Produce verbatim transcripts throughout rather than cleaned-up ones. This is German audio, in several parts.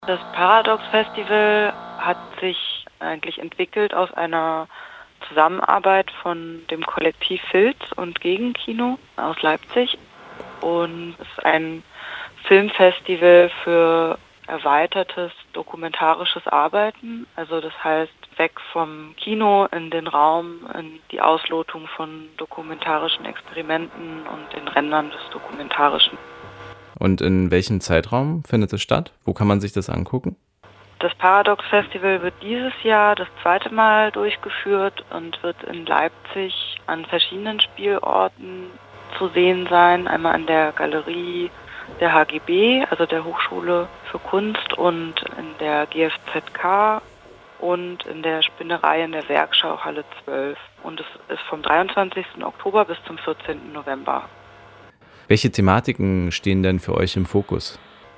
Das Paradox Festival hat sich eigentlich entwickelt aus einer Zusammenarbeit von dem Kollektiv Filz und Gegenkino aus Leipzig und ist ein Filmfestival für erweitertes dokumentarisches Arbeiten. Also das heißt, weg vom Kino in den Raum, in die Auslotung von dokumentarischen Experimenten und den Rändern des Dokumentarischen. Und in welchem Zeitraum findet es statt? Wo kann man sich das angucken? Das Paradox Festival wird dieses Jahr das zweite Mal durchgeführt und wird in Leipzig an verschiedenen Spielorten zu sehen sein. Einmal an der Galerie der H G B, also der Hochschule für Kunst, und in der G F Z K und in der Spinnerei in der Werkschau Halle zwölf. Und es ist vom dreiundzwanzigsten Oktober bis zum vierzehnten November. Welche Thematiken stehen denn für euch im Fokus?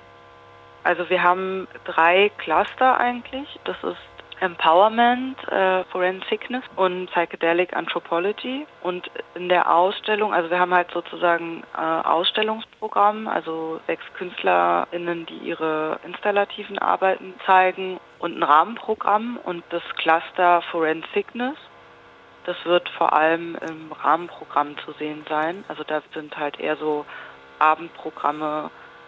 Also wir haben drei Cluster eigentlich. Das ist Empowerment, äh, Forensicness und Psychedelic Anthropology. Und in der Ausstellung, also wir haben halt sozusagen äh, Ausstellungsprogramm, also sechs KünstlerInnen, die ihre installativen Arbeiten zeigen, und ein Rahmenprogramm und das Cluster Forensicness. Das wird vor allem im Rahmenprogramm zu sehen sein. Also da sind halt eher so Abendprogramme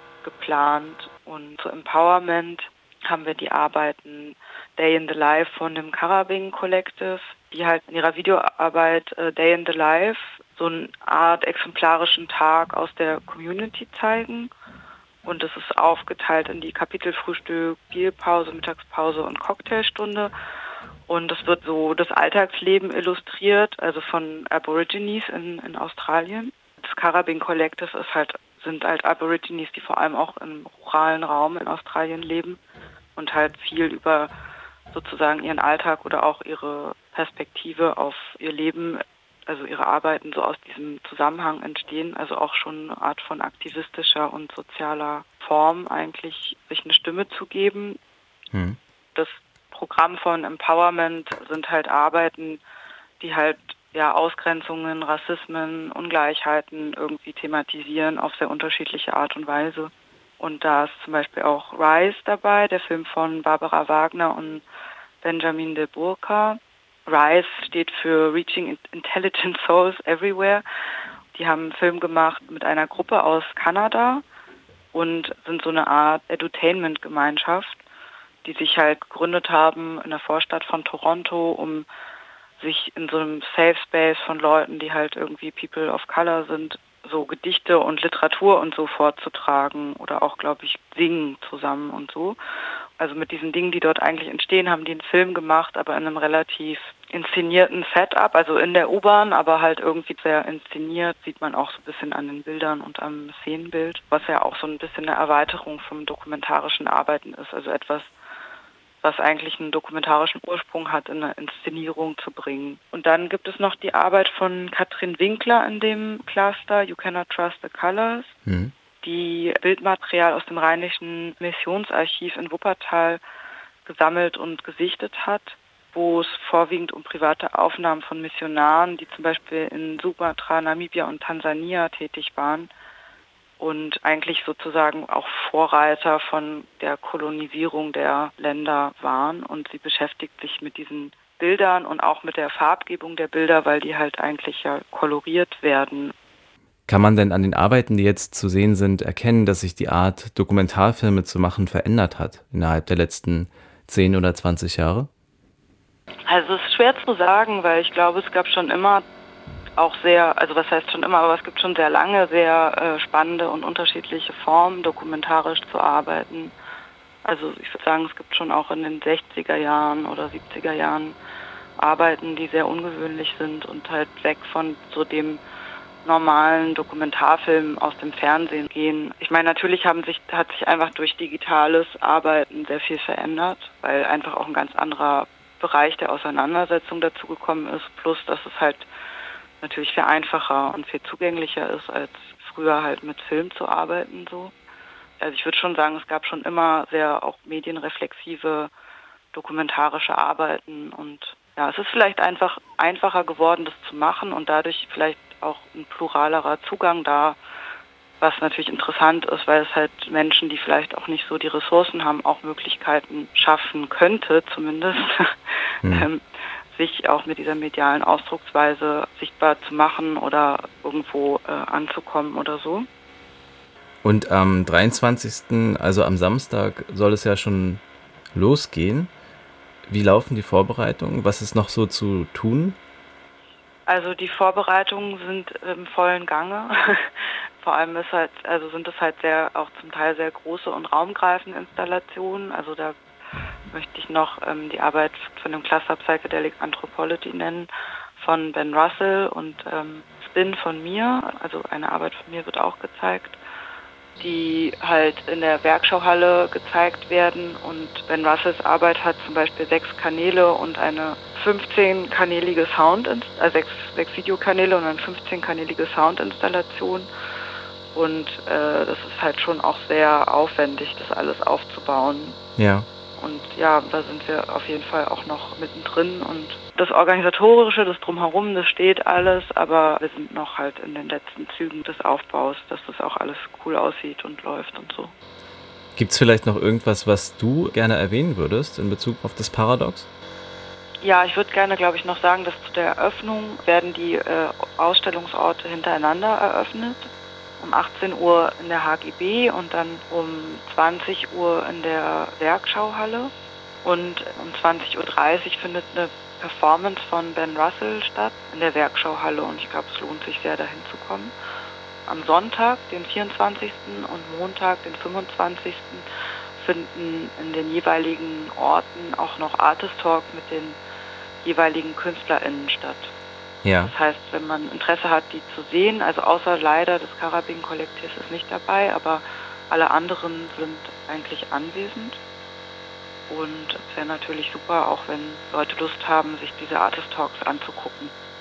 geplant. Und zu Empowerment haben wir die Arbeiten Day in the Life von dem Karabing Collective, die halt in ihrer Videoarbeit äh, Day in the Life so eine Art exemplarischen Tag aus der Community zeigen. Und es ist aufgeteilt in die Kapitelfrühstück, Bierpause, Mittagspause und Cocktailstunde. Und es wird so das Alltagsleben illustriert, also von Aborigines in, in Australien. Das Karabing Collective ist halt, sind halt Aborigines, die vor allem auch im ruralen Raum in Australien leben und halt viel über sozusagen ihren Alltag oder auch ihre Perspektive auf ihr Leben, also ihre Arbeiten so aus diesem Zusammenhang entstehen, also auch schon eine Art von aktivistischer und sozialer Form eigentlich, sich eine Stimme zu geben. Hm. Das Programm von Empowerment sind halt Arbeiten, die halt ja Ausgrenzungen, Rassismen, Ungleichheiten irgendwie thematisieren auf sehr unterschiedliche Art und Weise. Und da ist zum Beispiel auch Rise dabei, der Film von Barbara Wagner und Benjamin de Burka. Rise steht für Reaching Intelligent Souls Everywhere. Die haben einen Film gemacht mit einer Gruppe aus Kanada und sind so eine Art Edutainment-Gemeinschaft, die sich halt gegründet haben in der Vorstadt von Toronto, um sich in so einem Safe Space von Leuten, die halt irgendwie People of Color sind, so Gedichte und Literatur und so vorzutragen oder auch, glaube ich, singen zusammen und so. Also mit diesen Dingen, die dort eigentlich entstehen, haben die einen Film gemacht, aber in einem relativ inszenierten Setup, also in der U-Bahn, aber halt irgendwie sehr inszeniert, sieht man auch so ein bisschen an den Bildern und am Szenenbild, was ja auch so ein bisschen eine Erweiterung vom dokumentarischen Arbeiten ist, also etwas, was eigentlich einen dokumentarischen Ursprung hat, in eine Inszenierung zu bringen. Und dann gibt es noch die Arbeit von Katrin Winkler in dem Cluster, You Cannot Trust the Colors, mhm. die Bildmaterial aus dem Rheinischen Missionsarchiv in Wuppertal gesammelt und gesichtet hat, wo es vorwiegend um private Aufnahmen von Missionaren, die zum Beispiel in Sumatra, Namibia und Tansania tätig waren, und eigentlich sozusagen auch Vorreiter von der Kolonisierung der Länder waren. Und sie beschäftigt sich mit diesen Bildern und auch mit der Farbgebung der Bilder, weil die halt eigentlich ja koloriert werden. Kann man denn an den Arbeiten, die jetzt zu sehen sind, erkennen, dass sich die Art, Dokumentarfilme zu machen, verändert hat innerhalb der letzten zehn oder zwanzig Jahre? Also es ist schwer zu sagen, weil ich glaube, es gab schon immer auch sehr, also was heißt schon immer, aber es gibt schon sehr lange sehr äh, spannende und unterschiedliche Formen, dokumentarisch zu arbeiten. Also ich würde sagen, es gibt schon auch in den sechziger Jahren oder siebziger Jahren Arbeiten, die sehr ungewöhnlich sind und halt weg von so dem normalen Dokumentarfilm aus dem Fernsehen gehen. Ich meine, natürlich haben sich, hat sich einfach durch digitales Arbeiten sehr viel verändert, weil einfach auch ein ganz anderer Bereich der Auseinandersetzung dazugekommen ist, plus dass es halt natürlich viel einfacher und viel zugänglicher ist, als früher halt mit Film zu arbeiten. So. Also ich würde schon sagen, es gab schon immer sehr auch medienreflexive, dokumentarische Arbeiten und ja, es ist vielleicht einfach einfacher geworden, das zu machen und dadurch vielleicht auch ein pluralerer Zugang da, was natürlich interessant ist, weil es halt Menschen, die vielleicht auch nicht so die Ressourcen haben, auch Möglichkeiten schaffen könnte, zumindest, hm. ähm, sich auch mit dieser medialen Ausdrucksweise sichtbar zu machen oder irgendwo äh, anzukommen oder so. Und am dreiundzwanzigsten, also am Samstag, soll es ja schon losgehen. Wie laufen die Vorbereitungen? Was ist noch so zu tun? Also die Vorbereitungen sind im vollen Gange. Vor allem ist halt, also sind es halt sehr, auch zum Teil sehr große und raumgreifende Installationen. Also da möchte ich noch ähm, die Arbeit von dem Cluster Psychedelic Anthropology nennen, von Ben Russell, und ähm, Spin von mir, also eine Arbeit von mir wird auch gezeigt, die halt in der Werkschauhalle gezeigt werden. Und Ben Russells Arbeit hat zum Beispiel sechs Kanäle und eine fünfzehn-kanelige Sound, also sechs, sechs Videokanäle und eine fünfzehn-kanelige Soundinstallation. Und äh, das ist halt schon auch sehr aufwendig, das alles aufzubauen. Ja. Und ja, da sind wir auf jeden Fall auch noch mittendrin. Und das Organisatorische, das Drumherum, das steht alles, aber wir sind noch halt in den letzten Zügen des Aufbaus, dass das auch alles cool aussieht und läuft und so. Gibt es vielleicht noch irgendwas, was du gerne erwähnen würdest in Bezug auf das Paradox? Ja, ich würde gerne, glaube ich, noch sagen, dass zu der Eröffnung werden die äh, Ausstellungsorte hintereinander eröffnet. Um achtzehn Uhr in der H G B und dann um zwanzig Uhr in der Werkschauhalle. Und um zwanzig Uhr dreißig findet eine Performance von Ben Russell statt in der Werkschauhalle. Und ich glaube, es lohnt sich sehr, dahin zu kommen. Am Sonntag, den vierundzwanzigsten und Montag, den fünfundzwanzigsten finden in den jeweiligen Orten auch noch Artist Talk mit den jeweiligen KünstlerInnen statt. Ja. Das heißt, wenn man Interesse hat, die zu sehen, also außer leider des Karabin-Kollektivs ist nicht dabei, aber alle anderen sind eigentlich anwesend. Und es wäre natürlich super, auch wenn Leute Lust haben, sich diese Artist Talks anzugucken.